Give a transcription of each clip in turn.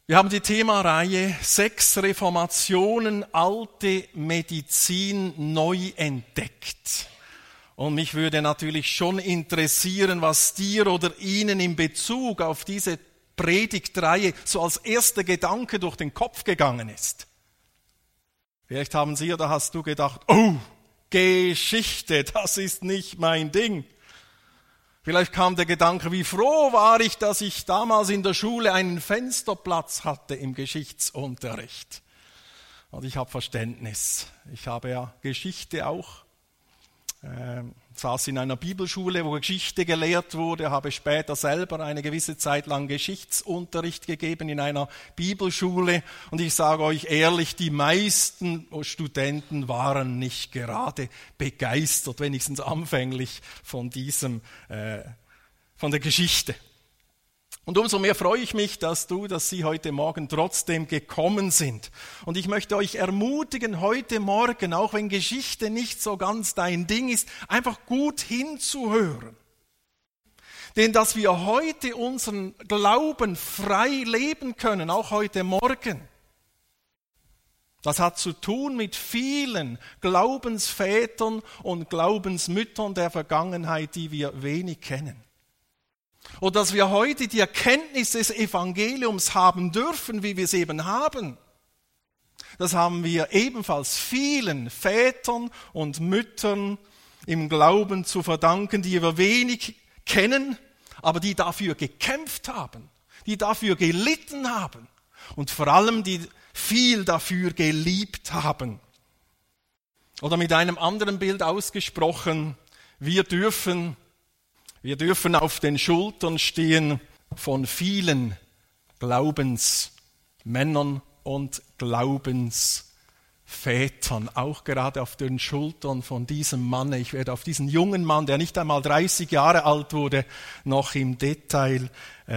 Wir haben die Themareihe 6 Reformationen, alte Medizin neu entdeckt. Und mich würde natürlich schon interessieren, was dir oder Ihnen in Bezug auf diese Predigtreihe so als erster Gedanke durch den Kopf gegangen ist. Vielleicht haben Sie oder hast du gedacht, oh, Geschichte, das ist nicht mein Ding. Vielleicht kam der Gedanke, wie froh war ich, dass ich damals in der Schule einen Fensterplatz hatte im Geschichtsunterricht. Und ich habe Verständnis. Ich habe ja Geschichte auch. Saß in einer Bibelschule, wo Geschichte gelehrt wurde, habe später selber eine gewisse Zeit lang Geschichtsunterricht gegeben in einer Bibelschule. Und ich sage euch ehrlich, die meisten Studenten waren nicht gerade begeistert, wenigstens anfänglich von der Geschichte. Und umso mehr freue ich mich, dass Sie heute Morgen trotzdem gekommen sind. Und ich möchte euch ermutigen, heute Morgen, auch wenn Geschichte nicht so ganz dein Ding ist, einfach gut hinzuhören. Denn dass wir heute unseren Glauben frei leben können, auch heute Morgen, das hat zu tun mit vielen Glaubensvätern und Glaubensmüttern der Vergangenheit, die wir wenig kennen. Und dass wir heute die Erkenntnis des Evangeliums haben dürfen, wie wir es eben haben, das haben wir ebenfalls vielen Vätern und Müttern im Glauben zu verdanken, die wir wenig kennen, aber die dafür gekämpft haben, die dafür gelitten haben und vor allem die viel dafür geliebt haben. Oder mit einem anderen Bild ausgesprochen, wir dürfen auf den Schultern stehen von vielen Glaubensmännern und Glaubensvätern, auch gerade auf den Schultern von diesem Mann. Ich werde auf diesen jungen Mann, der nicht einmal 30 Jahre alt wurde, noch im Detail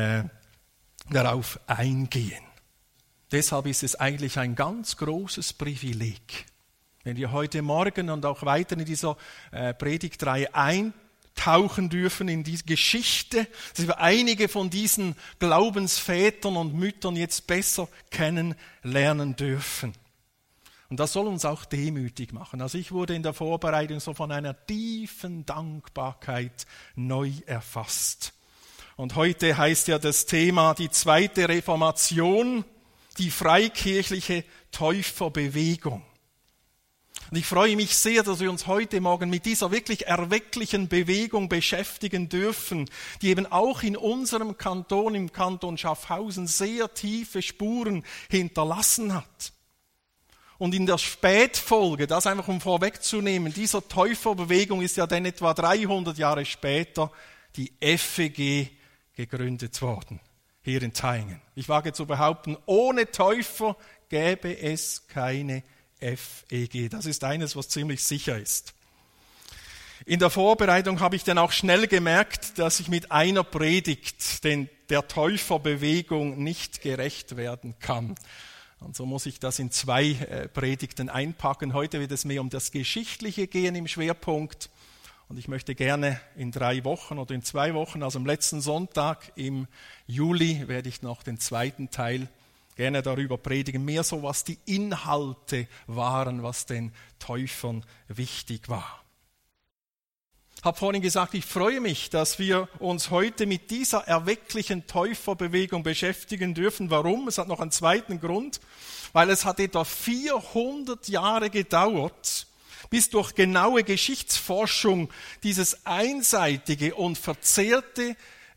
darauf eingehen. Deshalb ist es eigentlich ein ganz großes Privileg, wenn wir heute Morgen und auch weiter in dieser Predigtreihe eintauchen dürfen in die Geschichte, dass wir einige von diesen Glaubensvätern und Müttern jetzt besser kennenlernen dürfen. Und das soll uns auch demütig machen. Also ich wurde in der Vorbereitung so von einer tiefen Dankbarkeit neu erfasst. Und heute heißt ja das Thema die zweite Reformation, die freikirchliche Täuferbewegung. Und ich freue mich sehr, dass wir uns heute Morgen mit dieser wirklich erwecklichen Bewegung beschäftigen dürfen, die eben auch in unserem Kanton, im Kanton Schaffhausen, sehr tiefe Spuren hinterlassen hat. Und in der Spätfolge, das einfach um vorwegzunehmen, dieser Täuferbewegung ist ja dann etwa 300 Jahre später die FEG gegründet worden, hier in Thayngen. Ich wage zu behaupten, ohne Täufer gäbe es keine FEG. Das ist eines, was ziemlich sicher ist. In der Vorbereitung habe ich dann auch schnell gemerkt, dass ich mit einer Predigt der Täuferbewegung nicht gerecht werden kann. Und so muss ich das in 2 Predigten einpacken. Heute wird es mehr um das Geschichtliche gehen im Schwerpunkt. Und ich möchte gerne in 3 Wochen oder in 2 Wochen, also am letzten Sonntag im Juli, werde ich noch den zweiten Teil gerne darüber predigen, mehr so, was die Inhalte waren, was den Täufern wichtig war. Ich habe vorhin gesagt, ich freue mich, dass wir uns heute mit dieser erwecklichen Täuferbewegung beschäftigen dürfen. Warum? Es hat noch einen zweiten Grund, weil es hat etwa 400 Jahre gedauert, bis durch genaue Geschichtsforschung dieses einseitige und verzerrte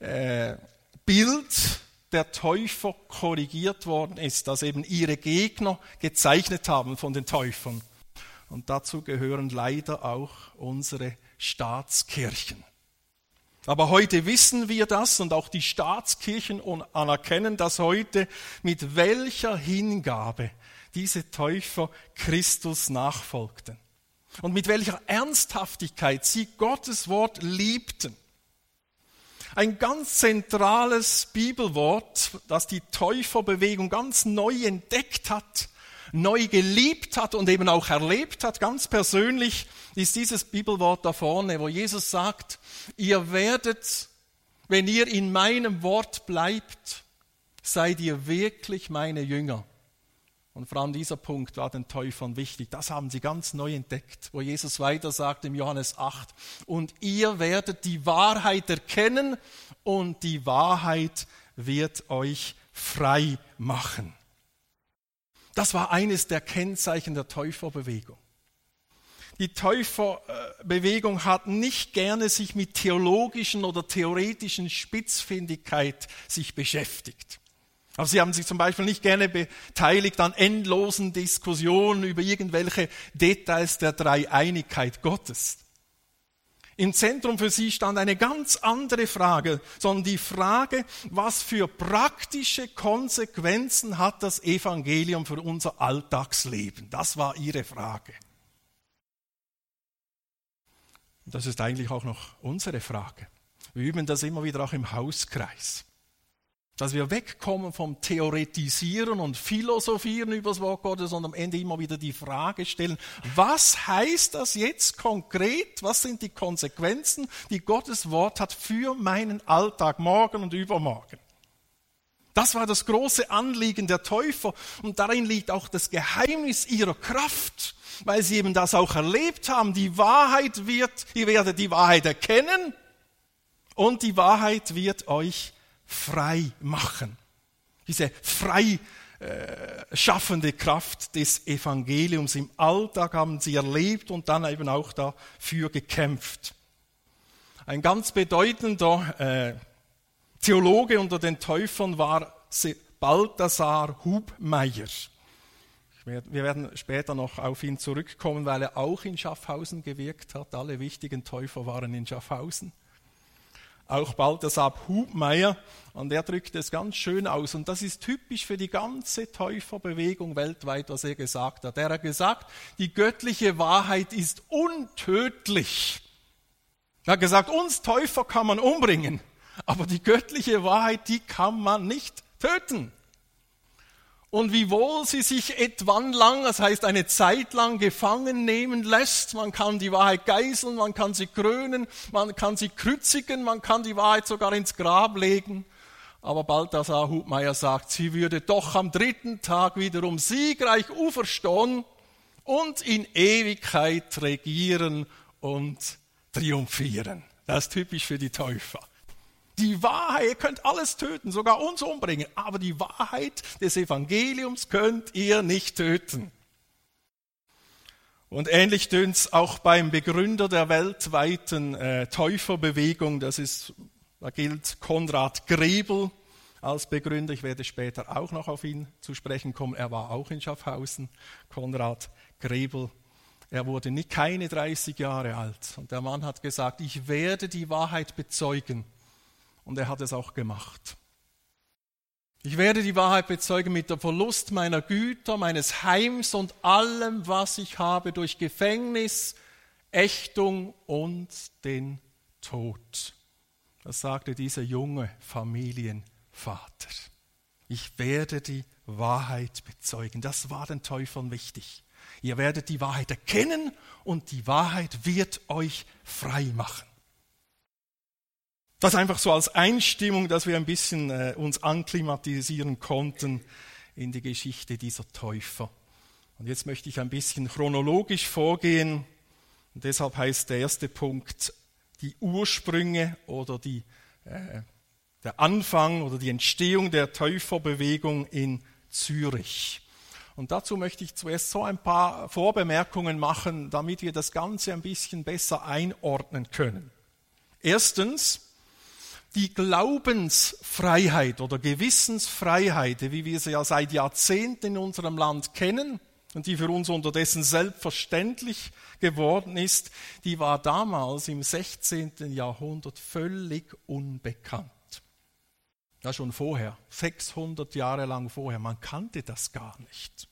Bild der Täufer korrigiert worden ist, das eben ihre Gegner gezeichnet haben von den Täufern. Und dazu gehören leider auch unsere Staatskirchen. Aber heute wissen wir das und auch die Staatskirchen anerkennen das heute, mit welcher Hingabe diese Täufer Christus nachfolgten und mit welcher Ernsthaftigkeit sie Gottes Wort liebten. Ein ganz zentrales Bibelwort, das die Täuferbewegung ganz neu entdeckt hat, neu geliebt hat und eben auch erlebt hat, ganz persönlich, ist dieses Bibelwort da vorne, wo Jesus sagt, ihr werdet, wenn ihr in meinem Wort bleibt, seid ihr wirklich meine Jünger? Und vor allem dieser Punkt war den Täufern wichtig. Das haben sie ganz neu entdeckt, wo Jesus weiter sagt im Johannes 8. Und ihr werdet die Wahrheit erkennen und die Wahrheit wird euch frei machen. Das war eines der Kennzeichen der Täuferbewegung. Die Täuferbewegung hat nicht gerne sich mit theologischen oder theoretischen Spitzfindigkeit sich beschäftigt. Also sie haben sich zum Beispiel nicht gerne beteiligt an endlosen Diskussionen über irgendwelche Details der Dreieinigkeit Gottes. Im Zentrum für sie stand eine ganz andere Frage, sondern die Frage, was für praktische Konsequenzen hat das Evangelium für unser Alltagsleben? Das war ihre Frage. Und das ist eigentlich auch noch unsere Frage. Wir üben das immer wieder auch im Hauskreis. Dass wir wegkommen vom Theoretisieren und Philosophieren über das Wort Gottes und am Ende immer wieder die Frage stellen, was heißt das jetzt konkret? Was sind die Konsequenzen, die Gottes Wort hat für meinen Alltag, morgen und übermorgen? Das war das große Anliegen der Täufer und darin liegt auch das Geheimnis ihrer Kraft, weil sie eben das auch erlebt haben. Die Wahrheit ihr werdet die Wahrheit erkennen und die Wahrheit wird euch frei machen. Diese frei schaffende Kraft des Evangeliums im Alltag haben sie erlebt und dann eben auch dafür gekämpft. Ein ganz bedeutender Theologe unter den Täufern war Balthasar Hubmeier. Wir werden später noch auf ihn zurückkommen, weil er auch in Schaffhausen gewirkt hat. Alle wichtigen Täufer waren in Schaffhausen. Auch Balthasar Hubmeier, und der drückt es ganz schön aus. Und das ist typisch für die ganze Täuferbewegung weltweit, was er gesagt hat. Er hat gesagt, die göttliche Wahrheit ist untödlich. Er hat gesagt, uns Täufer kann man umbringen, aber die göttliche Wahrheit, die kann man nicht töten. Und wiewohl sie sich etwann lang, das heißt eine Zeit lang gefangen nehmen lässt, man kann die Wahrheit geißeln, man kann sie krönen, man kann sie kreuzigen, man kann die Wahrheit sogar ins Grab legen. Aber Balthasar Hubmeier sagt, sie würde doch am 3. Tag wiederum siegreich auferstehen und in Ewigkeit regieren und triumphieren. Das ist typisch für die Täufer. Die Wahrheit, ihr könnt alles töten, sogar uns umbringen, aber die Wahrheit des Evangeliums könnt ihr nicht töten. Und ähnlich tönt es auch beim Begründer der weltweiten Täuferbewegung, da gilt Konrad Grebel als Begründer. Ich werde später auch noch auf ihn zu sprechen kommen. Er war auch in Schaffhausen, Konrad Grebel. Er wurde keine 30 Jahre alt. Und der Mann hat gesagt, ich werde die Wahrheit bezeugen. Und er hat es auch gemacht. Ich werde die Wahrheit bezeugen mit dem Verlust meiner Güter, meines Heims und allem, was ich habe, durch Gefängnis, Ächtung und den Tod. Das sagte dieser junge Familienvater. Ich werde die Wahrheit bezeugen. Das war den Täufern wichtig. Ihr werdet die Wahrheit erkennen und die Wahrheit wird euch frei machen. Das einfach so als Einstimmung, dass wir ein bisschen uns anklimatisieren konnten in die Geschichte dieser Täufer. Und jetzt möchte ich ein bisschen chronologisch vorgehen. Und deshalb heißt der erste Punkt die Ursprünge oder der Anfang oder die Entstehung der Täuferbewegung in Zürich. Und dazu möchte ich zuerst so ein paar Vorbemerkungen machen, damit wir das Ganze ein bisschen besser einordnen können. Erstens, die Glaubensfreiheit oder Gewissensfreiheit, wie wir sie ja seit Jahrzehnten in unserem Land kennen und die für uns unterdessen selbstverständlich geworden ist, die war damals im 16. Jahrhundert völlig unbekannt. Ja, schon vorher, 600 Jahre lang vorher, man kannte das gar nicht.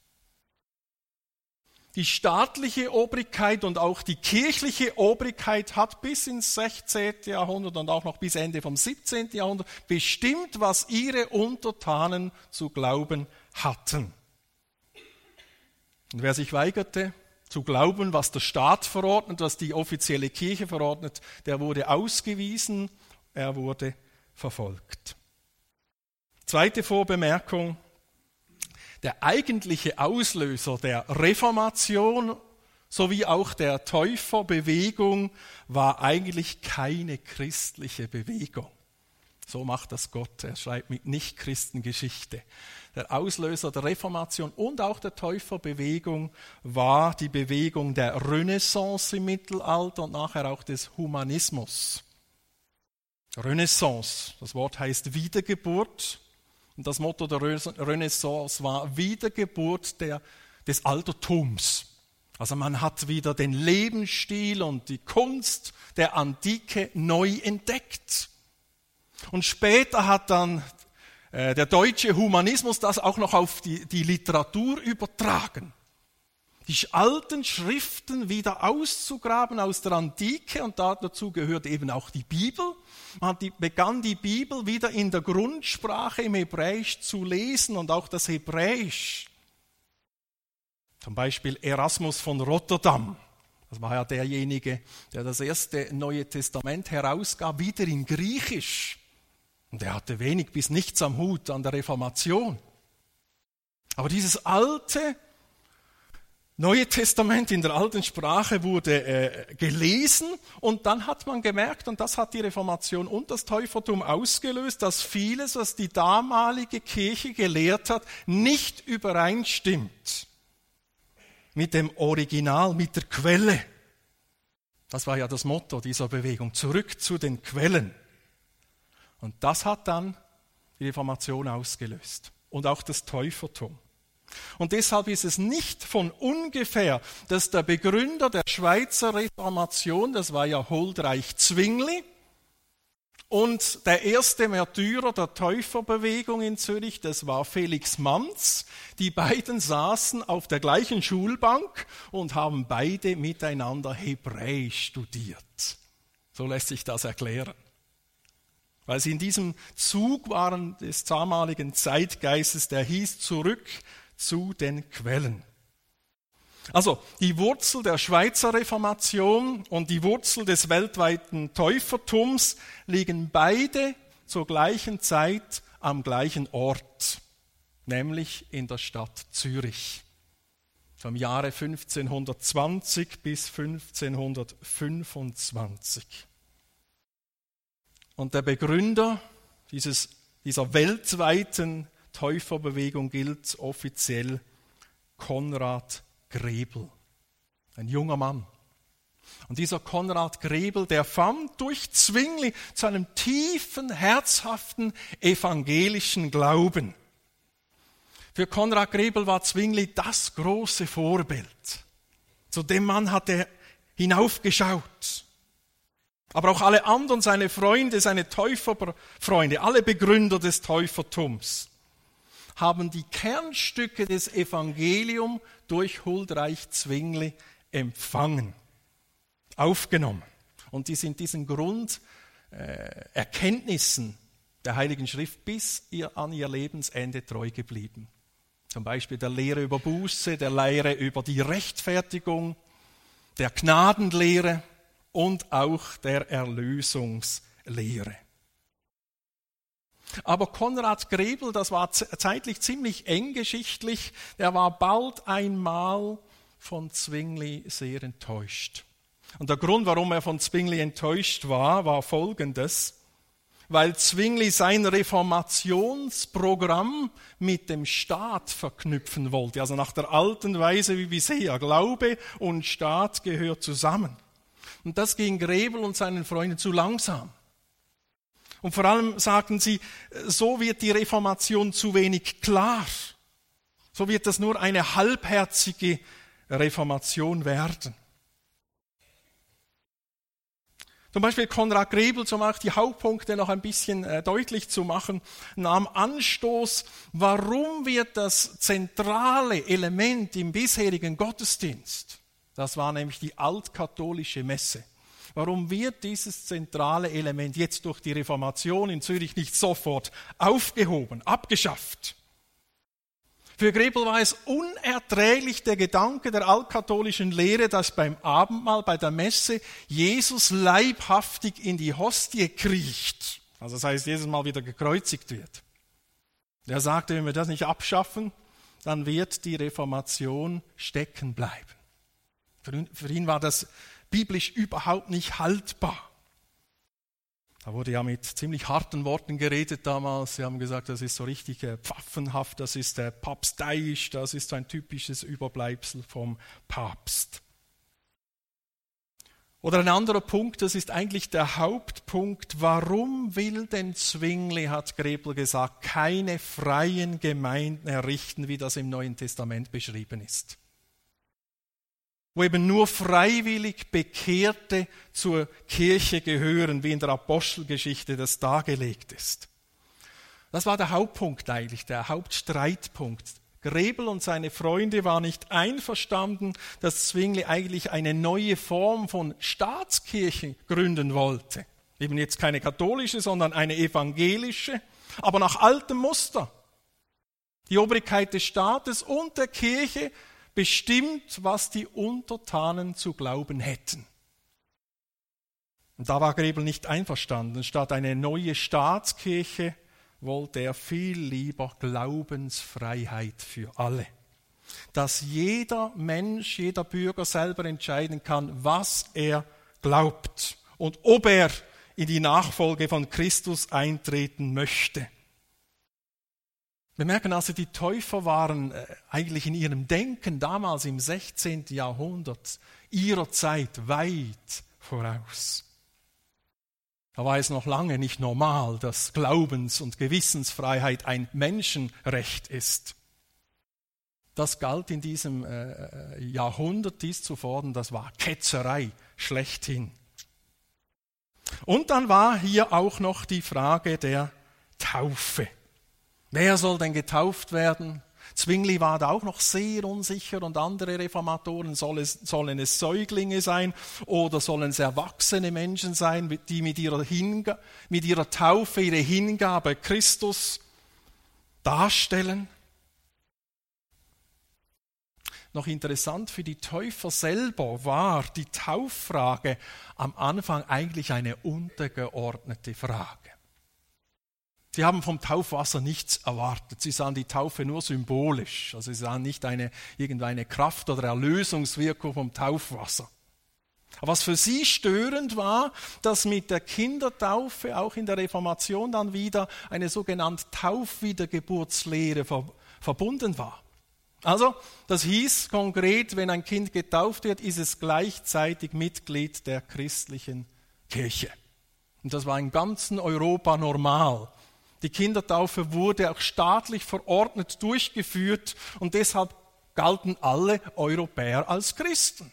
Die staatliche Obrigkeit und auch die kirchliche Obrigkeit hat bis ins 16. Jahrhundert und auch noch bis Ende vom 17. Jahrhundert bestimmt, was ihre Untertanen zu glauben hatten. Und wer sich weigerte zu glauben, was der Staat verordnet, was die offizielle Kirche verordnet, der wurde ausgewiesen, er wurde verfolgt. Zweite Vorbemerkung: Der eigentliche Auslöser der Reformation sowie auch der Täuferbewegung war eigentlich keine christliche Bewegung. So macht das Gott. Er schreibt mit Nichtchristen Geschichte. Der Auslöser der Reformation und auch der Täuferbewegung war die Bewegung der Renaissance im Mittelalter und nachher auch des Humanismus. Renaissance, das Wort heißt Wiedergeburt. Und das Motto der Renaissance war Wiedergeburt des Altertums. Also man hat wieder den Lebensstil und die Kunst der Antike neu entdeckt. Und später hat dann der deutsche Humanismus das auch noch auf die Literatur übertragen. Die alten Schriften wieder auszugraben aus der Antike, und dazu gehört eben auch die Bibel. Man begann die Bibel wieder in der Grundsprache im Hebräisch zu lesen und auch das Hebräisch. Zum Beispiel Erasmus von Rotterdam, das war ja derjenige, der das erste Neue Testament herausgab, wieder in Griechisch. Und er hatte wenig bis nichts am Hut an der Reformation. Aber dieses alte Neue Testament in der alten Sprache wurde gelesen, und dann hat man gemerkt, und das hat die Reformation und das Täufertum ausgelöst, dass vieles, was die damalige Kirche gelehrt hat, nicht übereinstimmt mit dem Original, mit der Quelle. Das war ja das Motto dieser Bewegung, zurück zu den Quellen. Und das hat dann die Reformation ausgelöst und auch das Täufertum. Und deshalb ist es nicht von ungefähr, dass der Begründer der Schweizer Reformation, das war ja Huldreich Zwingli, und der erste Märtyrer der Täuferbewegung in Zürich, das war Felix Manz. Die beiden saßen auf der gleichen Schulbank und haben beide miteinander Hebräisch studiert. So lässt sich das erklären. Weil sie in diesem Zug waren des damaligen Zeitgeistes, der hieß zurück zu den Quellen. Also die Wurzel der Schweizer Reformation und die Wurzel des weltweiten Täufertums liegen beide zur gleichen Zeit am gleichen Ort, nämlich in der Stadt Zürich. Vom Jahre 1520 bis 1525. Und der Begründer dieser weltweiten Täuferbewegung gilt offiziell Konrad Grebel, ein junger Mann. Und dieser Konrad Grebel, der fand durch Zwingli zu einem tiefen, herzhaften, evangelischen Glauben. Für Konrad Grebel war Zwingli das große Vorbild. Zu dem Mann hat er hinaufgeschaut. Aber auch alle anderen, seine Freunde, seine Täuferfreunde, alle Begründer des Täufertums, haben die Kernstücke des Evangeliums durch Huldreich Zwingli empfangen, aufgenommen. Und die sind diesen Grunderkenntnissen der Heiligen Schrift bis an ihr Lebensende treu geblieben. Zum Beispiel der Lehre über Buße, der Lehre über die Rechtfertigung, der Gnadenlehre und auch der Erlösungslehre. Aber Konrad Grebel, das war zeitlich ziemlich eng geschichtlich, der war bald einmal von Zwingli sehr enttäuscht. Und der Grund, warum er von Zwingli enttäuscht war folgendes: Weil Zwingli sein Reformationsprogramm mit dem Staat verknüpfen wollte, also nach der alten Weise wie bisher. Glaube und Staat gehört zusammen. Und das ging Grebel und seinen Freunden zu langsam. Und vor allem sagten sie, so wird die Reformation zu wenig klar. So wird das nur eine halbherzige Reformation werden. Zum Beispiel Konrad Grebel, um auch die Hauptpunkte noch ein bisschen deutlich zu machen, nahm Anstoß, warum wird das zentrale Element im bisherigen Gottesdienst, das war nämlich die altkatholische Messe, warum wird dieses zentrale Element jetzt durch die Reformation in Zürich nicht sofort aufgehoben, abgeschafft? Für Grebel war es unerträglich der Gedanke der altkatholischen Lehre, dass beim Abendmahl, bei der Messe, Jesus leibhaftig in die Hostie kriecht. Also das heißt, jedes Mal wieder gekreuzigt wird. Er sagte, wenn wir das nicht abschaffen, dann wird die Reformation stecken bleiben. Für ihn war das biblisch überhaupt nicht haltbar. Da wurde ja mit ziemlich harten Worten geredet damals. Sie haben gesagt, das ist so richtig pfaffenhaft, das ist papsteisch, das ist so ein typisches Überbleibsel vom Papst. Oder ein anderer Punkt, das ist eigentlich der Hauptpunkt. Warum will denn Zwingli, hat Grebel gesagt, keine freien Gemeinden errichten, wie das im Neuen Testament beschrieben ist? Wo eben nur freiwillig Bekehrte zur Kirche gehören, wie in der Apostelgeschichte das dargelegt ist. Das war der Hauptpunkt eigentlich, der Hauptstreitpunkt. Grebel und seine Freunde waren nicht einverstanden, dass Zwingli eigentlich eine neue Form von Staatskirche gründen wollte. Eben jetzt keine katholische, sondern eine evangelische, aber nach altem Muster. Die Obrigkeit des Staates und der Kirche bestimmt, was die Untertanen zu glauben hätten. Und da war Grebel nicht einverstanden. Statt eine neue Staatskirche wollte er viel lieber Glaubensfreiheit für alle. Dass jeder Mensch, jeder Bürger selber entscheiden kann, was er glaubt und ob er in die Nachfolge von Christus eintreten möchte. Wir merken also, die Täufer waren eigentlich in ihrem Denken damals im 16. Jahrhundert ihrer Zeit weit voraus. Da war es noch lange nicht normal, dass Glaubens- und Gewissensfreiheit ein Menschenrecht ist. Das galt in diesem Jahrhundert, dies zu fordern, das war Ketzerei schlechthin. Und dann war hier auch noch die Frage der Taufe. Wer soll denn getauft werden? Zwingli war da auch noch sehr unsicher und andere Reformatoren, sollen es Säuglinge sein oder sollen es erwachsene Menschen sein, die mit ihrer Taufe ihre Hingabe Christus darstellen? Noch interessant für die Täufer selber war die Tauffrage am Anfang eigentlich eine untergeordnete Frage. Sie haben vom Taufwasser nichts erwartet. Sie sahen die Taufe nur symbolisch. Also sie sahen nicht irgendeine Kraft oder Erlösungswirkung vom Taufwasser. Aber was für sie störend war, dass mit der Kindertaufe auch in der Reformation dann wieder eine sogenannte Taufwiedergeburtslehre verbunden war. Also, das hieß konkret, wenn ein Kind getauft wird, ist es gleichzeitig Mitglied der christlichen Kirche. Und das war in ganzen Europa normal. Die Kindertaufe wurde auch staatlich verordnet durchgeführt und deshalb galten alle Europäer als Christen.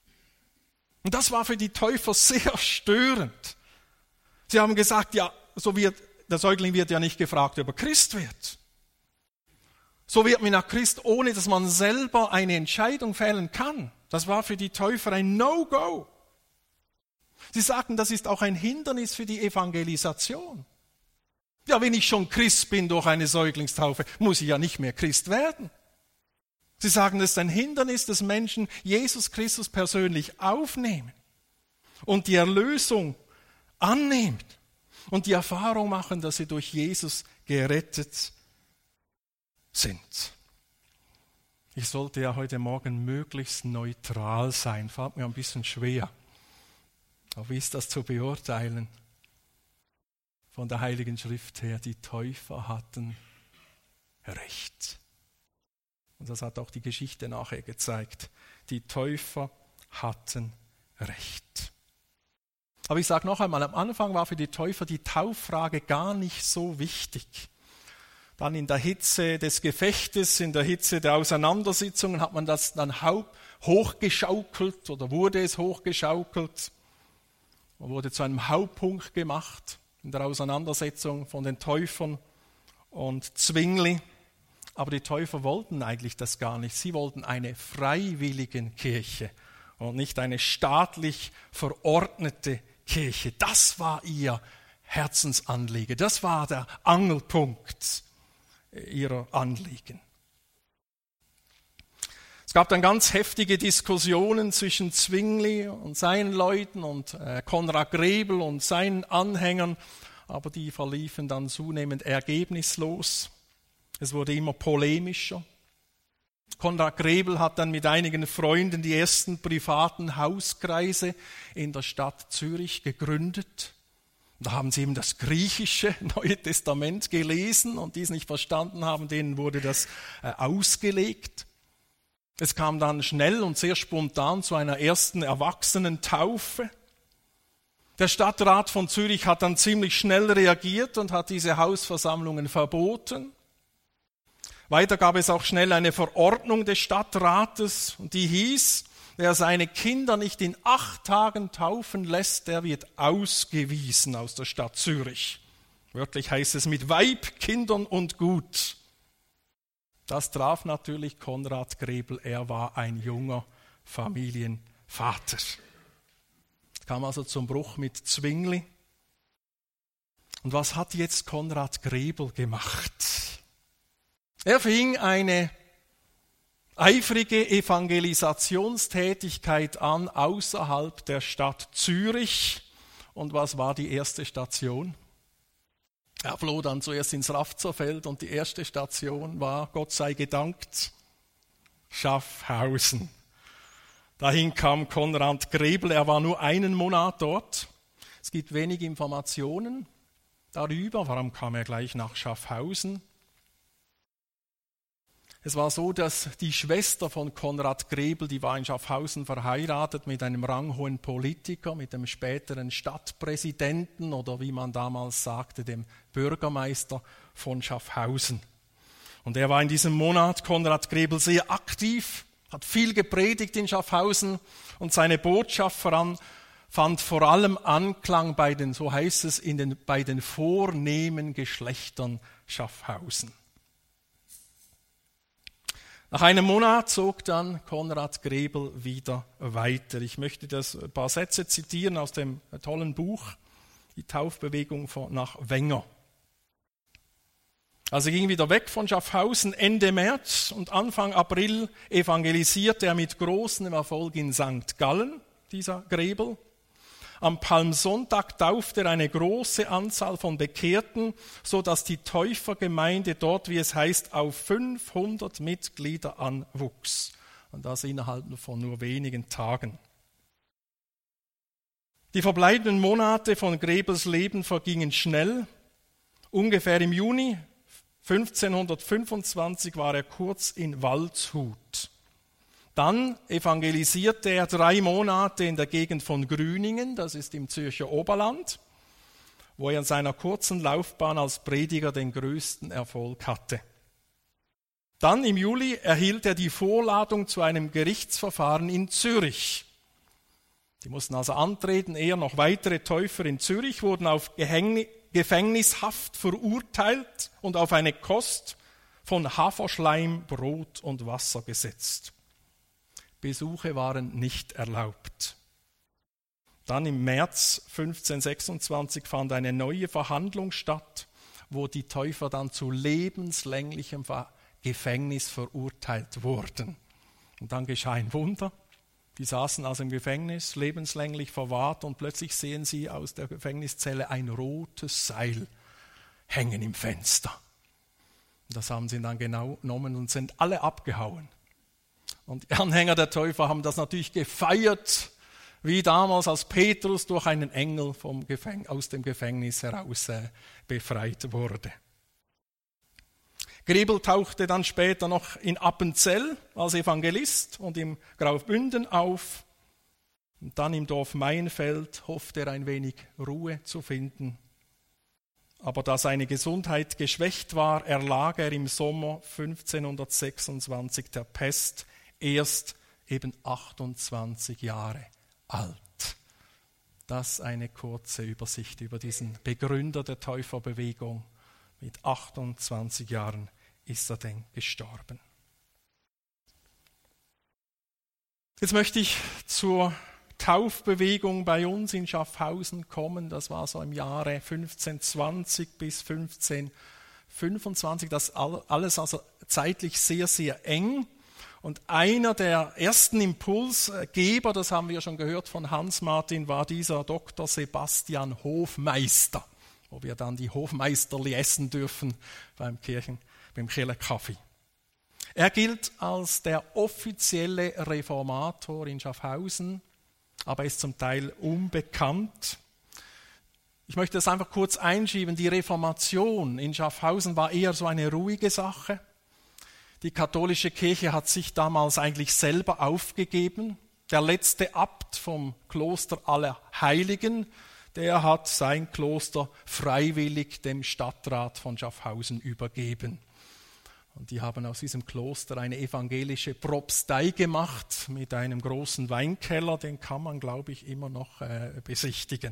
Und das war für die Täufer sehr störend. Sie haben gesagt, ja, der Säugling wird ja nicht gefragt, ob er Christ wird. So wird man nach Christ, ohne dass man selber eine Entscheidung fällen kann. Das war für die Täufer ein No-Go. Sie sagten, das ist auch ein Hindernis für die Evangelisation. Ja, wenn ich schon Christ bin durch eine Säuglingstaufe, muss ich ja nicht mehr Christ werden. Sie sagen, es ist ein Hindernis, dass Menschen Jesus Christus persönlich aufnehmen und die Erlösung annehmen und die Erfahrung machen, dass sie durch Jesus gerettet sind. Ich sollte ja heute Morgen möglichst neutral sein. Fällt mir ein bisschen schwer. Aber wie ist das zu beurteilen? Von der Heiligen Schrift her, die Täufer hatten Recht. Und das hat auch die Geschichte nachher gezeigt. Die Täufer hatten Recht. Aber ich sage noch einmal, am Anfang war für die Täufer die Tauffrage gar nicht so wichtig. Dann in der Hitze des Gefechtes, in der Hitze der Auseinandersetzungen hat man das dann hochgeschaukelt oder wurde es hochgeschaukelt und wurde zu einem Hauptpunkt gemacht in der Auseinandersetzung von den Täufern und Zwingli. Aber die Täufer wollten eigentlich das gar nicht. Sie wollten eine freiwillige Kirche und nicht eine staatlich verordnete Kirche. Das war ihr Herzensanliegen. Das war der Angelpunkt ihrer Anliegen. Es gab dann ganz heftige Diskussionen zwischen Zwingli und seinen Leuten und Konrad Grebel und seinen Anhängern, aber die verliefen dann zunehmend ergebnislos. Es wurde immer polemischer. Konrad Grebel hat dann mit einigen Freunden die ersten privaten Hauskreise in der Stadt Zürich gegründet. Da haben sie eben das griechische Neue Testament gelesen und die es nicht verstanden haben, denen wurde das ausgelegt. Es kam dann schnell und sehr spontan zu einer ersten Erwachsenentaufe. Der Stadtrat von Zürich hat dann ziemlich schnell reagiert und hat diese Hausversammlungen verboten. Weiter gab es auch schnell eine Verordnung des Stadtrates und die hieß, wer seine Kinder nicht in 8 Tagen taufen lässt, der wird ausgewiesen aus der Stadt Zürich. Wörtlich heißt es mit Weib, Kindern und Gut. Das traf natürlich Konrad Grebel, er war ein junger Familienvater. Kam also zum Bruch mit Zwingli. Und was hat jetzt Konrad Grebel gemacht? Er fing eine eifrige Evangelisationstätigkeit an außerhalb der Stadt Zürich. Und was war die erste Station? Er floh dann zuerst ins Rafzerfeld und die erste Station war, Gott sei gedankt, Schaffhausen. Dahin kam Konrad Grebel, er war nur 1 Monat dort. Es gibt wenig Informationen darüber, warum kam er gleich nach Schaffhausen. Es war so, dass die Schwester von Konrad Grebel, die war in Schaffhausen verheiratet mit einem ranghohen Politiker, mit dem späteren Stadtpräsidenten oder wie man damals sagte, dem Bürgermeister von Schaffhausen. Und er war in diesem Monat, Konrad Grebel, sehr aktiv, hat viel gepredigt in Schaffhausen und seine Botschaft fand vor allem Anklang bei den, so heißt es, bei den vornehmen Geschlechtern Schaffhausen. Nach einem Monat zog dann Konrad Grebel wieder weiter. Ich möchte ein paar Sätze zitieren aus dem tollen Buch, die Taufbewegung nach Wenger. Also er ging wieder weg von Schaffhausen Ende März und Anfang April evangelisierte er mit großem Erfolg in St. Gallen, dieser Grebel. Am Palmsonntag taufte er eine große Anzahl von Bekehrten, so dass die Täufergemeinde dort, wie es heißt, auf 500 Mitglieder anwuchs. Und das innerhalb von nur wenigen Tagen. Die verbleibenden Monate von Grebels Leben vergingen schnell. Ungefähr im Juni 1525 war er kurz in Waldshut. Dann evangelisierte er 3 Monate in der Gegend von Grüningen, das ist im Zürcher Oberland, wo er in seiner kurzen Laufbahn als Prediger den größten Erfolg hatte. Dann im Juli erhielt er die Vorladung zu einem Gerichtsverfahren in Zürich. Die mussten also antreten, er noch weitere Täufer in Zürich wurden auf Gefängnishaft verurteilt und auf eine Kost von Haferschleim, Brot und Wasser gesetzt. Besuche waren nicht erlaubt. Dann im März 1526 fand eine neue Verhandlung statt, wo die Täufer dann zu lebenslänglichem Gefängnis verurteilt wurden. Und dann geschah ein Wunder. Die saßen also im Gefängnis, lebenslänglich verwahrt und plötzlich sehen sie aus der Gefängniszelle ein rotes Seil hängen im Fenster. Und das haben sie dann genommen und sind alle abgehauen. Und die Anhänger der Täufer haben das natürlich gefeiert, wie damals, als Petrus durch einen Engel aus dem Gefängnis heraus befreit wurde. Grebel tauchte dann später noch in Appenzell als Evangelist und im Graubünden auf. Und dann im Dorf Maienfeld hoffte er ein wenig Ruhe zu finden. Aber da seine Gesundheit geschwächt war, erlag er im Sommer 1526 der Pest, erst eben 28 Jahre alt. Das eine kurze Übersicht über diesen Begründer der Täuferbewegung. Mit 28 Jahren ist er denn gestorben. Jetzt möchte ich zur Taufbewegung bei uns in Schaffhausen kommen. Das war so im Jahre 1520 bis 1525. Das alles also zeitlich sehr, sehr eng. Und einer der ersten Impulsgeber, das haben wir schon gehört von Hans-Martin, war dieser Dr. Sebastian Hofmeister, wo wir dann die Hofmeisterli essen dürfen beim beim Kaffee. Er gilt als der offizielle Reformator in Schaffhausen, aber ist zum Teil unbekannt. Ich möchte das einfach kurz einschieben. Die Reformation in Schaffhausen war eher so eine ruhige Sache. Die katholische Kirche hat sich damals eigentlich selber aufgegeben. Der letzte Abt vom Kloster Allerheiligen, der hat sein Kloster freiwillig dem Stadtrat von Schaffhausen übergeben. Und die haben aus diesem Kloster eine evangelische Propstei gemacht mit einem großen Weinkeller, den kann man, glaube ich, immer noch besichtigen.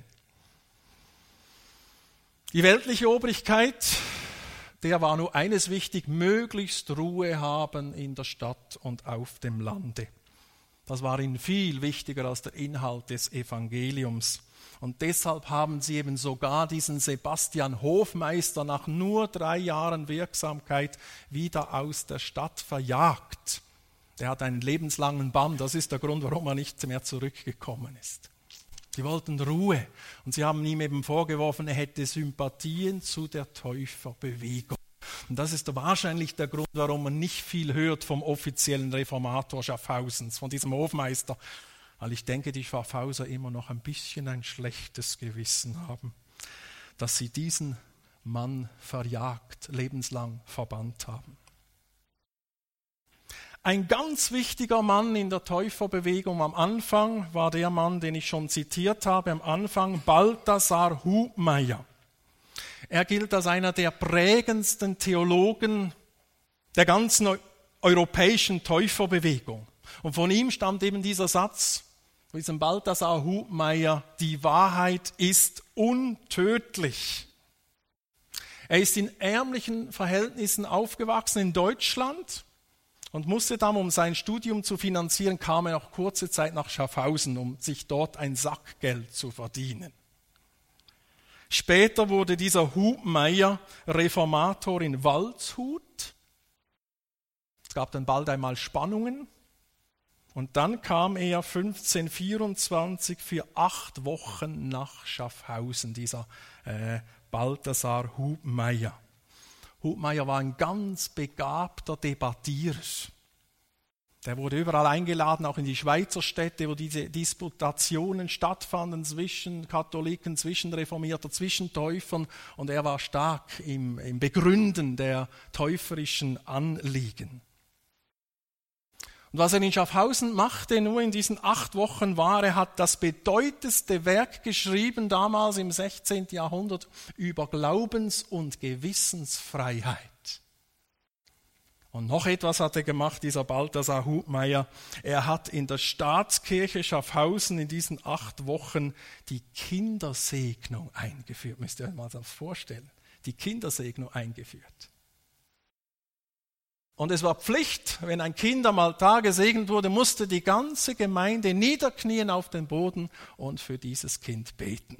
Die weltliche Obrigkeit, der war nur eines wichtig, möglichst Ruhe haben in der Stadt und auf dem Lande. Das war ihnen viel wichtiger als der Inhalt des Evangeliums. Und deshalb haben sie eben sogar diesen Sebastian Hofmeister nach nur 3 Jahren Wirksamkeit wieder aus der Stadt verjagt. Der hat einen lebenslangen Bann, das ist der Grund, warum er nicht mehr zurückgekommen ist. Sie wollten Ruhe und sie haben ihm eben vorgeworfen, er hätte Sympathien zu der Täuferbewegung. Und das ist wahrscheinlich der Grund, warum man nicht viel hört vom offiziellen Reformator Schaffhausens, von diesem Hofmeister. Weil ich denke, die Schaffhauser immer noch ein bisschen ein schlechtes Gewissen haben, dass sie diesen Mann verjagt, lebenslang verbannt haben. Ein ganz wichtiger Mann in der Täuferbewegung am Anfang war der Mann, den ich schon zitiert habe, am Anfang, Balthasar Hubmeier. Er gilt als einer der prägendsten Theologen der ganzen europäischen Täuferbewegung. Und von ihm stammt eben dieser Satz, von diesem Balthasar Hubmeier, die Wahrheit ist untödlich. Er ist in ärmlichen Verhältnissen aufgewachsen in Deutschland und musste dann, um sein Studium zu finanzieren, kam er noch kurze Zeit nach Schaffhausen, um sich dort ein Sackgeld zu verdienen. Später wurde dieser Hubmeier Reformator in Waldshut. Es gab dann bald einmal Spannungen. Und dann kam er 1524 für 8 Wochen nach Schaffhausen, dieser Balthasar Hubmeier. Hubmeier war ein ganz begabter Debattierer. Der wurde überall eingeladen, auch in die Schweizer Städte, wo diese Disputationen stattfanden zwischen Katholiken, zwischen Reformierten, zwischen Täufern. Und er war stark im Begründen der täuferischen Anliegen. Und was er in Schaffhausen machte, nur in diesen 8 Wochen war, er hat das bedeutendste Werk geschrieben, damals im 16. Jahrhundert, über Glaubens- und Gewissensfreiheit. Und noch etwas hat er gemacht, dieser Balthasar Hubmeier. Er hat in der Staatskirche Schaffhausen in diesen 8 Wochen die Kindersegnung eingeführt. Müsst ihr euch mal das vorstellen. Die Kindersegnung eingeführt. Und es war Pflicht, wenn ein Kind am Altar gesegnet wurde, musste die ganze Gemeinde niederknien auf den Boden und für dieses Kind beten.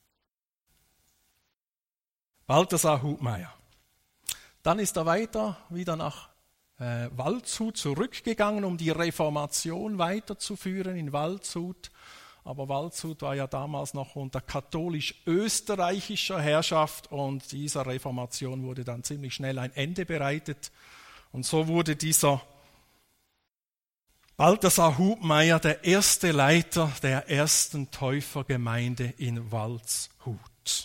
Balthasar Hubmeier. Dann ist er wieder nach Waldshut zurückgegangen, um die Reformation weiterzuführen in Waldshut. Aber Waldshut war ja damals noch unter katholisch-österreichischer Herrschaft und dieser Reformation wurde dann ziemlich schnell ein Ende bereitet. Und so wurde dieser Balthasar Hubmeier der erste Leiter der ersten Täufergemeinde in Waldshut.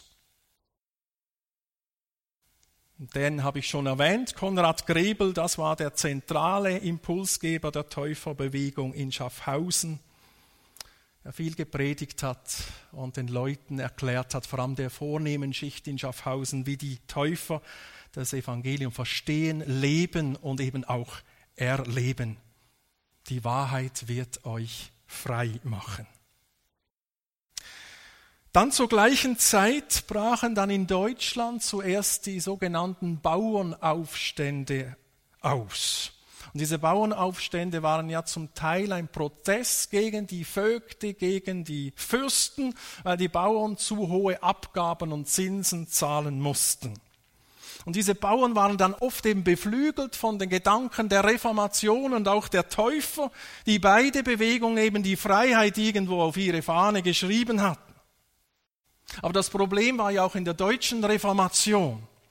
Den habe ich schon erwähnt, Konrad Grebel, das war der zentrale Impulsgeber der Täuferbewegung in Schaffhausen. Er viel gepredigt hat und den Leuten erklärt hat, vor allem der vornehmen Schicht in Schaffhausen, wie die Täufer das Evangelium verstehen, leben und eben auch erleben. Die Wahrheit wird euch frei machen. Dann zur gleichen Zeit brachen dann in Deutschland zuerst die sogenannten Bauernaufstände aus. Und diese Bauernaufstände waren ja zum Teil ein Protest gegen die Vögte, gegen die Fürsten, weil die Bauern zu hohe Abgaben und Zinsen zahlen mussten. Und diese Bauern waren dann oft eben beflügelt von den Gedanken der Reformation und auch der Täufer, die beide Bewegungen eben die Freiheit irgendwo auf ihre Fahne geschrieben hatten. Aber das Problem war ja auch in der deutschen Reformation.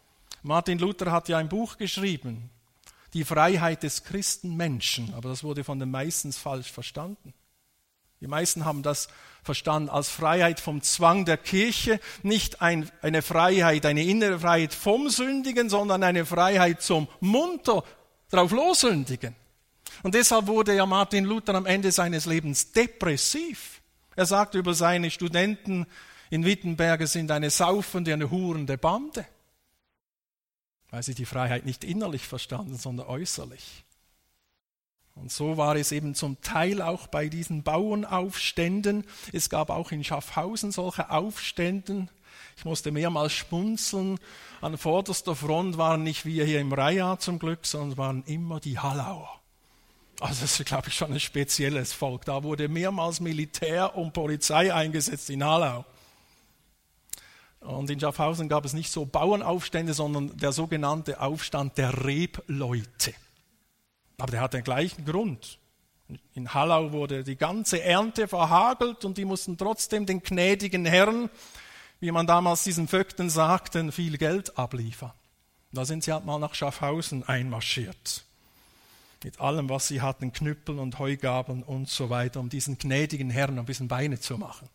Martin Luther hat ja ein Buch geschrieben, Die Freiheit des Christenmenschen, aber das wurde von den meisten falsch verstanden. Die meisten haben das verstanden als Freiheit vom Zwang der Kirche, nicht eine Freiheit, eine innere Freiheit vom Sündigen, sondern eine Freiheit zum munter drauf lossündigen. Und deshalb wurde ja Martin Luther am Ende seines Lebens depressiv. Er sagte über seine Studenten in Wittenberg, es sind eine saufende, eine hurende Bande. Weil sie die Freiheit nicht innerlich verstanden, sondern äußerlich. Und so war es eben zum Teil auch bei diesen Bauernaufständen. Es gab auch in Schaffhausen solche Aufständen. Ich musste mehrmals schmunzeln. An vorderster Front waren nicht wir hier im Reiher zum Glück, sondern waren immer die Hallauer. Also das ist, glaube ich, schon ein spezielles Volk. Da wurde mehrmals Militär und Polizei eingesetzt in Hallau. Und in Schaffhausen gab es nicht so Bauernaufstände, sondern der sogenannte Aufstand der Rebleute. Aber der hat den gleichen Grund. In Hallau wurde die ganze Ernte verhagelt und die mussten trotzdem den gnädigen Herren, wie man damals diesen Vögten sagte, viel Geld abliefern. Da sind sie halt mal nach Schaffhausen einmarschiert. Mit allem, was sie hatten, Knüppeln und Heugabeln und so weiter, um diesen gnädigen Herren ein bisschen Beine zu machen.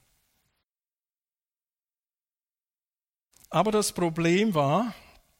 Aber das Problem war,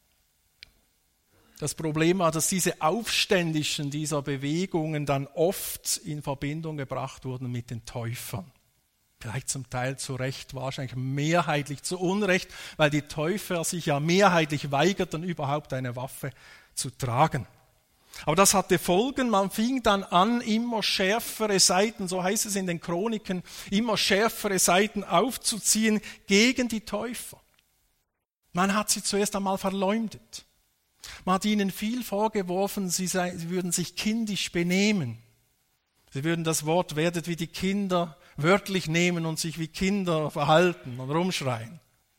dass diese Aufständischen dieser Bewegungen dann oft in Verbindung gebracht wurden mit den Täufern. Vielleicht zum Teil zu Recht, wahrscheinlich mehrheitlich zu Unrecht, weil die Täufer sich ja mehrheitlich weigerten, überhaupt eine Waffe zu tragen. Aber das hatte Folgen, man fing dann an, immer schärfere Seiten, so heißt es in den Chroniken, immer schärfere Seiten aufzuziehen gegen die Täufer. Man hat sie zuerst einmal verleumdet. Man hat ihnen viel vorgeworfen, sie würden sich kindisch benehmen. Sie würden das Wort werdet wie die Kinder wörtlich nehmen und sich wie Kinder verhalten und rumschreien.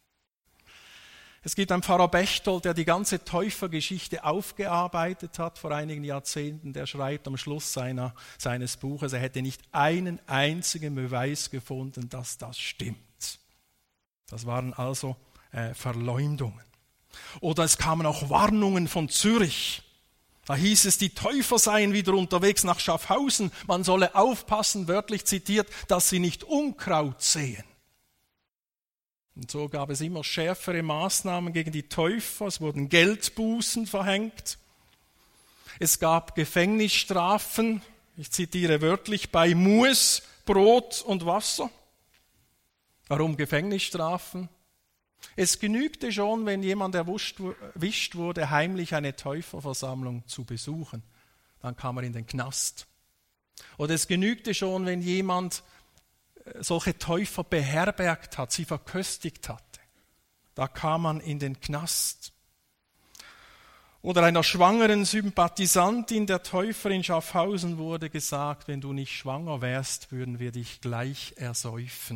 Es gibt einen Pfarrer Bechtold, der die ganze Täufergeschichte aufgearbeitet hat vor einigen Jahrzehnten. Der schreibt am Schluss seines Buches, er hätte nicht einen einzigen Beweis gefunden, dass das stimmt. Das waren also Verleumdungen. Oder es kamen auch Warnungen von Zürich. Da hieß es, die Täufer seien wieder unterwegs nach Schaffhausen. Man solle aufpassen, wörtlich zitiert, dass sie nicht Unkraut säen. Und so gab es immer schärfere Maßnahmen gegen die Täufer. Es wurden Geldbußen verhängt. Es gab Gefängnisstrafen, ich zitiere wörtlich, bei Mues, Brot und Wasser. Warum Gefängnisstrafen? Es genügte schon, wenn jemand erwischt wurde, heimlich eine Täuferversammlung zu besuchen. Dann kam er in den Knast. Oder es genügte schon, wenn jemand solche Täufer beherbergt hat, sie verköstigt hatte. Da kam man in den Knast. Oder einer schwangeren Sympathisantin der Täufer in Schaffhausen wurde gesagt, wenn du nicht schwanger wärst, würden wir dich gleich ersäufen.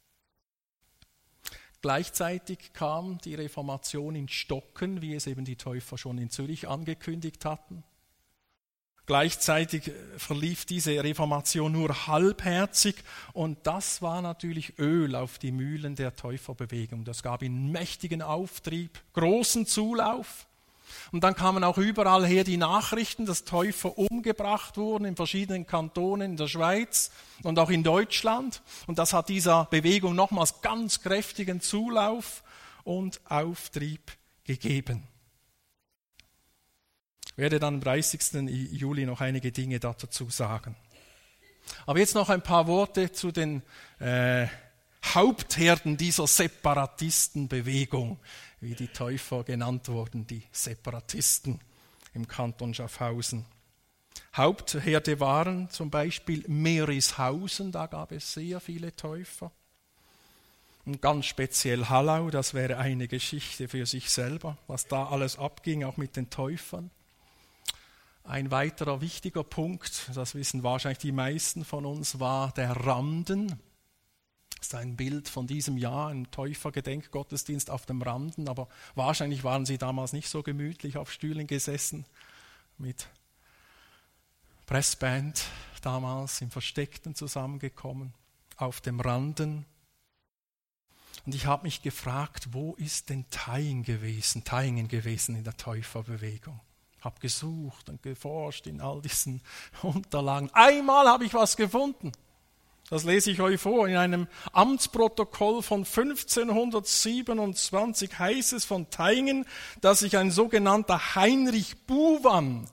Gleichzeitig kam die Reformation in Stocken, wie es eben die Täufer schon in Zürich angekündigt hatten. Gleichzeitig verlief diese Reformation nur halbherzig und das war natürlich Öl auf die Mühlen der Täuferbewegung. Das gab ihnen mächtigen Auftrieb, großen Zulauf. Und dann kamen auch überall her die Nachrichten, dass Täufer umgebracht wurden in verschiedenen Kantonen in der Schweiz und auch in Deutschland. Und das hat dieser Bewegung nochmals ganz kräftigen Zulauf und Auftrieb gegeben. Ich werde dann am 30. Juli noch einige Dinge dazu sagen. Aber jetzt noch ein paar Worte zu den Hauptherden dieser Separatistenbewegung, wie die Täufer genannt wurden, die Separatisten im Kanton Schaffhausen. Hauptherde waren zum Beispiel Merishausen, da gab es sehr viele Täufer. Und ganz speziell Hallau, das wäre eine Geschichte für sich selber, was da alles abging, auch mit den Täufern. Ein weiterer wichtiger Punkt, das wissen wahrscheinlich die meisten von uns, war der Randen. Das ist ein Bild von diesem Jahr, ein Täufergedenkgottesdienst auf dem Randen, aber wahrscheinlich waren sie damals nicht so gemütlich auf Stühlen gesessen, mit Pressband damals im Versteckten zusammengekommen, auf dem Randen. Und ich habe mich gefragt, wo ist denn Thaingen gewesen in der Täuferbewegung? Ich habe gesucht und geforscht in all diesen Unterlagen. Einmal habe ich was gefunden. Das lese ich euch vor. In einem Amtsprotokoll von 1527 heißt es von Thaingen, dass sich ein sogenannter Heinrich Buwan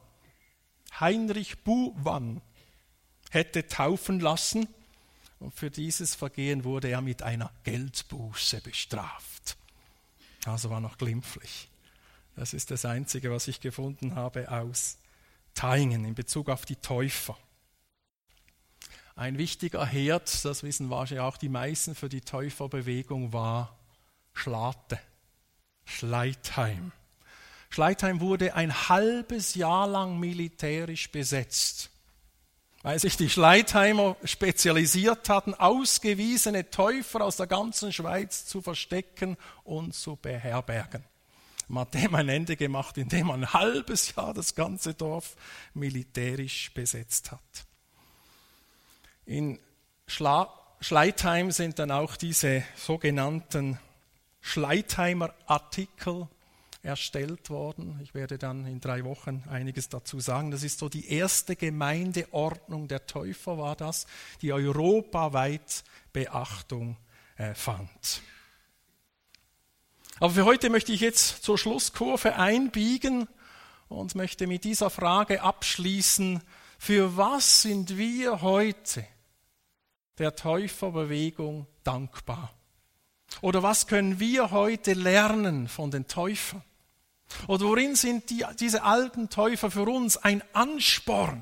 hätte taufen lassen. Und für dieses Vergehen wurde er mit einer Geldbuße bestraft. Also war noch glimpflich. Das ist das Einzige, was ich gefunden habe aus Thaingen in Bezug auf die Täufer. Ein wichtiger Herd, das wissen wahrscheinlich auch die meisten für die Täuferbewegung, war Schlate, Schleitheim. Schleitheim wurde ein halbes Jahr lang militärisch besetzt, weil sich die Schleitheimer spezialisiert hatten, ausgewiesene Täufer aus der ganzen Schweiz zu verstecken und zu beherbergen. Man hat dem ein Ende gemacht, indem man ein halbes Jahr das ganze Dorf militärisch besetzt hat. In Schleitheim sind dann auch diese sogenannten Schleitheimer Artikel erstellt worden. Ich werde dann in 3 Wochen einiges dazu sagen. Das ist so die erste Gemeindeordnung der Täufer, war das, die europaweit Beachtung fand. Aber für heute möchte ich jetzt zur Schlusskurve einbiegen und möchte mit dieser Frage abschließen: Für was sind wir heute der Täuferbewegung dankbar? Oder was können wir heute lernen von den Täufern? Oder worin sind diese alten Täufer für uns ein Ansporn?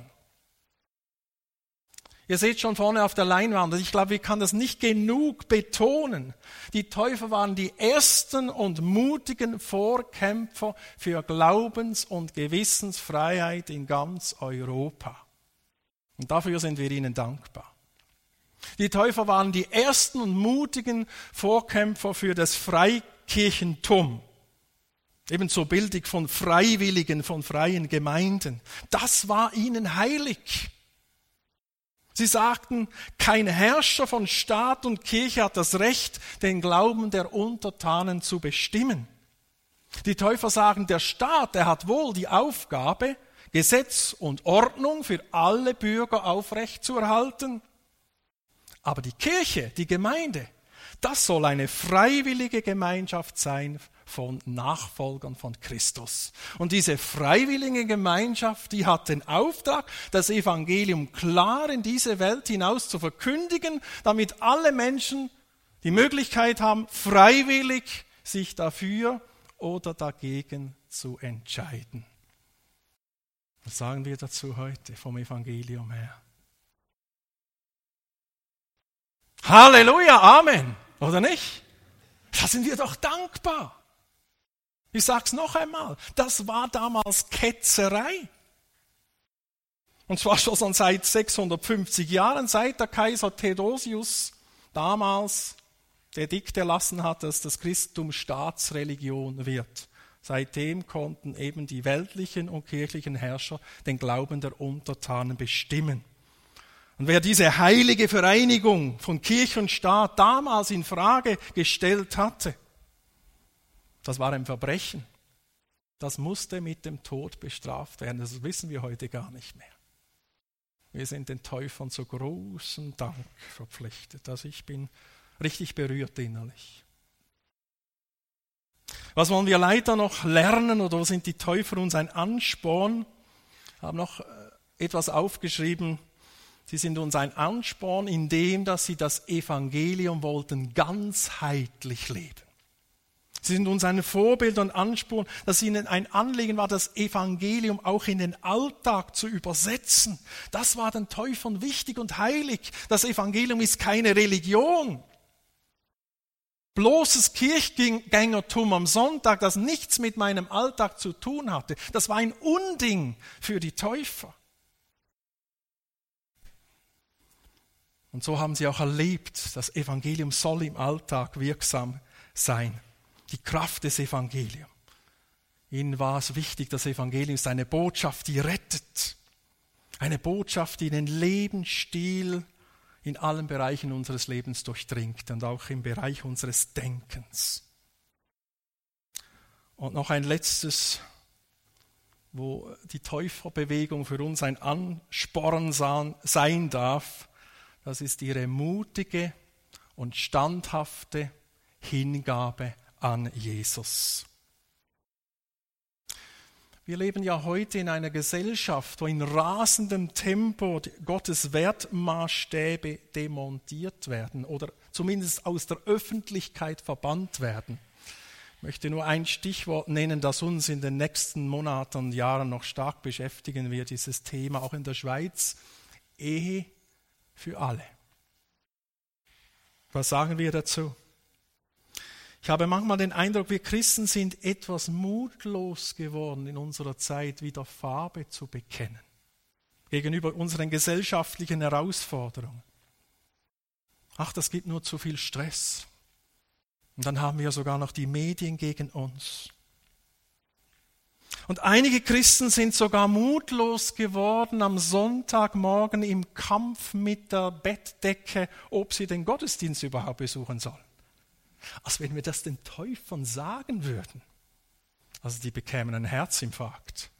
Ihr seht schon vorne auf der Leinwand, ich glaube, ich kann das nicht genug betonen. Die Täufer waren die ersten und mutigen Vorkämpfer für Glaubens- und Gewissensfreiheit in ganz Europa. Und dafür sind wir ihnen dankbar. Die Täufer waren die ersten und mutigen Vorkämpfer für das Freikirchentum. Ebenso bildlich von Freiwilligen, von freien Gemeinden. Das war ihnen heilig. Sie sagten, kein Herrscher von Staat und Kirche hat das Recht, den Glauben der Untertanen zu bestimmen. Die Täufer sagen, der Staat, der hat wohl die Aufgabe, Gesetz und Ordnung für alle Bürger aufrechtzuerhalten. Aber die Kirche, die Gemeinde, das soll eine freiwillige Gemeinschaft sein von Nachfolgern von Christus. Und diese freiwillige Gemeinschaft, die hat den Auftrag, das Evangelium klar in diese Welt hinaus zu verkündigen, damit alle Menschen die Möglichkeit haben, freiwillig sich dafür oder dagegen zu entscheiden. Was sagen wir dazu heute vom Evangelium her? Halleluja, Amen, oder nicht? Da sind wir doch dankbar. Ich sag's noch einmal, das war damals Ketzerei. Und zwar schon seit 650 Jahren, seit der Kaiser Theodosius damals der Edikt erlassen hat, dass das Christentum Staatsreligion wird. Seitdem konnten eben die weltlichen und kirchlichen Herrscher den Glauben der Untertanen bestimmen. Und wer diese heilige Vereinigung von Kirche und Staat damals in Frage gestellt hatte, das war ein Verbrechen. Das musste mit dem Tod bestraft werden. Das wissen wir heute gar nicht mehr. Wir sind den Täufern zu großem Dank verpflichtet. Also ich bin richtig berührt innerlich. Was wollen wir leider noch lernen oder wo sind die Täufer uns ein Ansporn? Ich habe noch etwas aufgeschrieben. Sie sind uns ein Ansporn, indem dass sie das Evangelium wollten ganzheitlich leben. Sie sind uns ein Vorbild und Ansporn, dass ihnen ein Anliegen war, das Evangelium auch in den Alltag zu übersetzen. Das war den Täufern wichtig und heilig. Das Evangelium ist keine Religion. Bloßes Kirchgängertum am Sonntag, das nichts mit meinem Alltag zu tun hatte, das war ein Unding für die Täufer. Und so haben sie auch erlebt, das Evangelium soll im Alltag wirksam sein. Die Kraft des Evangeliums. Ihnen war es wichtig, das Evangelium ist eine Botschaft, die rettet. Eine Botschaft, die den Lebensstil in allen Bereichen unseres Lebens durchdringt und auch im Bereich unseres Denkens. Und noch ein letztes, wo die Täuferbewegung für uns ein Ansporn sein darf, das ist ihre mutige und standhafte Hingabe an Jesus. Wir leben ja heute in einer Gesellschaft, wo in rasendem Tempo Gottes Wertmaßstäbe demontiert werden oder zumindest aus der Öffentlichkeit verbannt werden. Ich möchte nur ein Stichwort nennen, das uns in den nächsten Monaten und Jahren noch stark beschäftigen wird, dieses Thema auch in der Schweiz: Ehe für alle. Was sagen wir dazu? Ich habe manchmal den Eindruck, wir Christen sind etwas mutlos geworden in unserer Zeit, wieder Farbe zu bekennen gegenüber unseren gesellschaftlichen Herausforderungen. Ach, das gibt nur zu viel Stress. Und dann haben wir sogar noch die Medien gegen uns. Und einige Christen sind sogar mutlos geworden am Sonntagmorgen im Kampf mit der Bettdecke, ob sie den Gottesdienst überhaupt besuchen sollen. Als wenn wir das den Täufern sagen würden. Also die bekämen einen Herzinfarkt.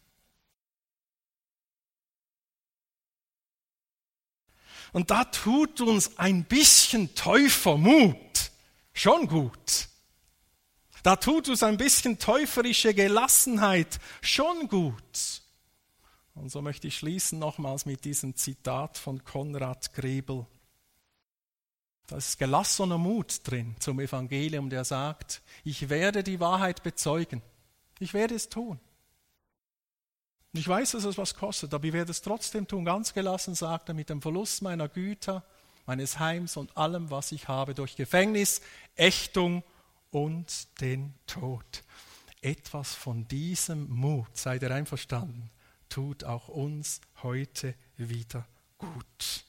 Und da tut uns ein bisschen Täufermut schon gut. Da tut uns ein bisschen täuferische Gelassenheit schon gut. Und so möchte ich schließen nochmals mit diesem Zitat von Konrad Grebel. Da ist gelassener Mut drin zum Evangelium, der sagt, ich werde die Wahrheit bezeugen. Ich werde es tun. Ich weiß, dass es was kostet, aber ich werde es trotzdem tun. Ganz gelassen, sagt er, mit dem Verlust meiner Güter, meines Heims und allem, was ich habe, durch Gefängnis, Ächtung und den Tod. Etwas von diesem Mut, seid ihr einverstanden, tut auch uns heute wieder gut.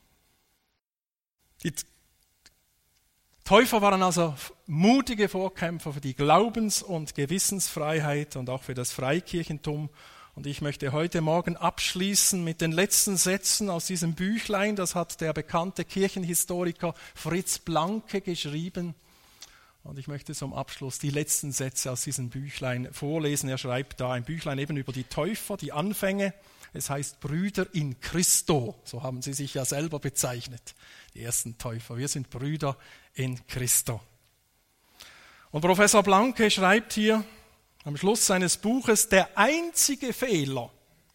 Die Täufer waren also mutige Vorkämpfer für die Glaubens- und Gewissensfreiheit und auch für das Freikirchentum. Und ich möchte heute Morgen abschließen mit den letzten Sätzen aus diesem Büchlein. Das hat der bekannte Kirchenhistoriker Fritz Blanke geschrieben. Und ich möchte zum Abschluss die letzten Sätze aus diesem Büchlein vorlesen. Er schreibt da ein Büchlein eben über die Täufer, die Anfänge. Es heißt Brüder in Christo. So haben sie sich ja selber bezeichnet, die ersten Täufer. Wir sind Brüder in Christo. Und Professor Blanke schreibt hier am Schluss seines Buches, der einzige Fehler,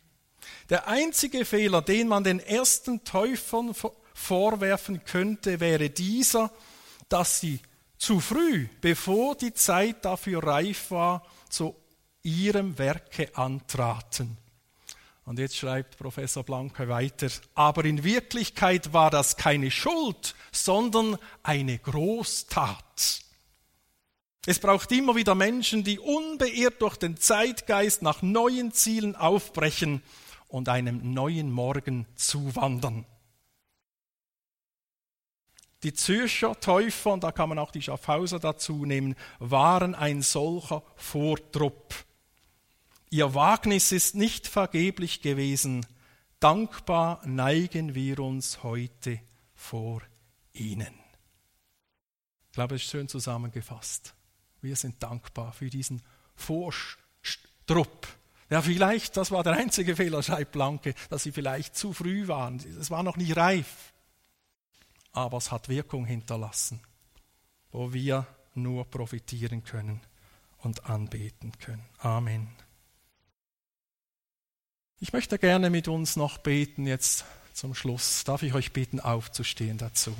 den man den ersten Täufern vorwerfen könnte, wäre dieser, dass sie zu früh, bevor die Zeit dafür reif war, zu ihrem Werke antraten. Und jetzt schreibt Professor Blanke weiter, aber in Wirklichkeit war das keine Schuld, sondern eine Großtat. Es braucht immer wieder Menschen, die unbeirrt durch den Zeitgeist nach neuen Zielen aufbrechen und einem neuen Morgen zuwandern. Die Zürcher Täufer, und da kann man auch die Schaffhauser dazu nehmen, waren ein solcher Vortrupp. Ihr Wagnis ist nicht vergeblich gewesen. Dankbar neigen wir uns heute vor ihnen. Ich glaube, es ist schön zusammengefasst. Wir sind dankbar für diesen Vortrupp. Ja, vielleicht, das war der einzige Fehler, schreibt Blanke, dass sie vielleicht zu früh waren. Es war noch nicht reif. Aber es hat Wirkung hinterlassen, wo wir nur profitieren können und anbeten können. Amen. Ich möchte gerne mit uns noch beten jetzt zum Schluss. Darf ich euch bitten, aufzustehen dazu?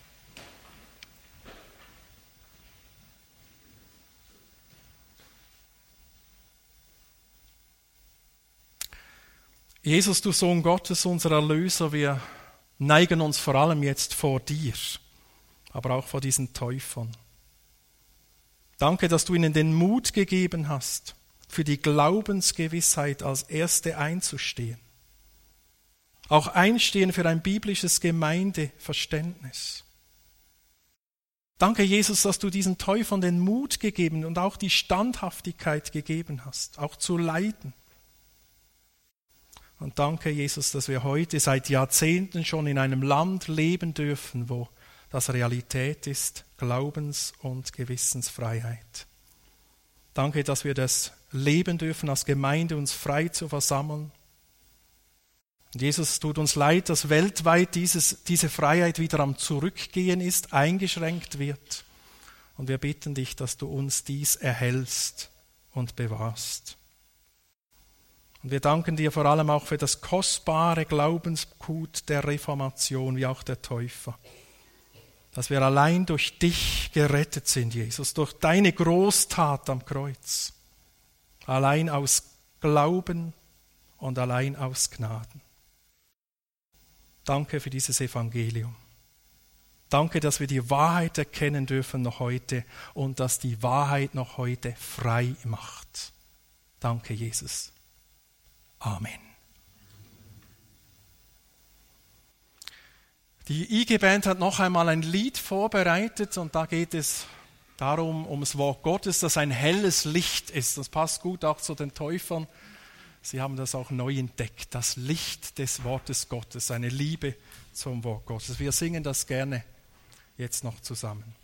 Jesus, du Sohn Gottes, unser Erlöser, wir neigen uns vor allem jetzt vor dir, aber auch vor diesen Täufern. Danke, dass du ihnen den Mut gegeben hast, für die Glaubensgewissheit als Erste einzustehen. Auch einstehen für ein biblisches Gemeindeverständnis. Danke, Jesus, dass du diesen Täufern den Mut gegeben und auch die Standhaftigkeit gegeben hast, auch zu leiden. Und danke, Jesus, dass wir heute seit Jahrzehnten schon in einem Land leben dürfen, wo das Realität ist, Glaubens- und Gewissensfreiheit. Danke, dass wir das leben dürfen, als Gemeinde uns frei zu versammeln. Und Jesus, es tut uns leid, dass weltweit diese Freiheit wieder am Zurückgehen ist, eingeschränkt wird. Und wir bitten dich, dass du uns dies erhältst und bewahrst. Und wir danken dir vor allem auch für das kostbare Glaubensgut der Reformation, wie auch der Täufer. Dass wir allein durch dich gerettet sind, Jesus, durch deine Großtat am Kreuz. Allein aus Glauben und allein aus Gnaden. Danke für dieses Evangelium. Danke, dass wir die Wahrheit erkennen dürfen noch heute und dass die Wahrheit noch heute frei macht. Danke, Jesus. Amen. Die IG-Band hat noch einmal ein Lied vorbereitet und da geht es darum, um das Wort Gottes, das ein helles Licht ist. Das passt gut auch zu den Täufern. Sie haben das auch neu entdeckt, das Licht des Wortes Gottes, eine Liebe zum Wort Gottes. Wir singen das gerne jetzt noch zusammen.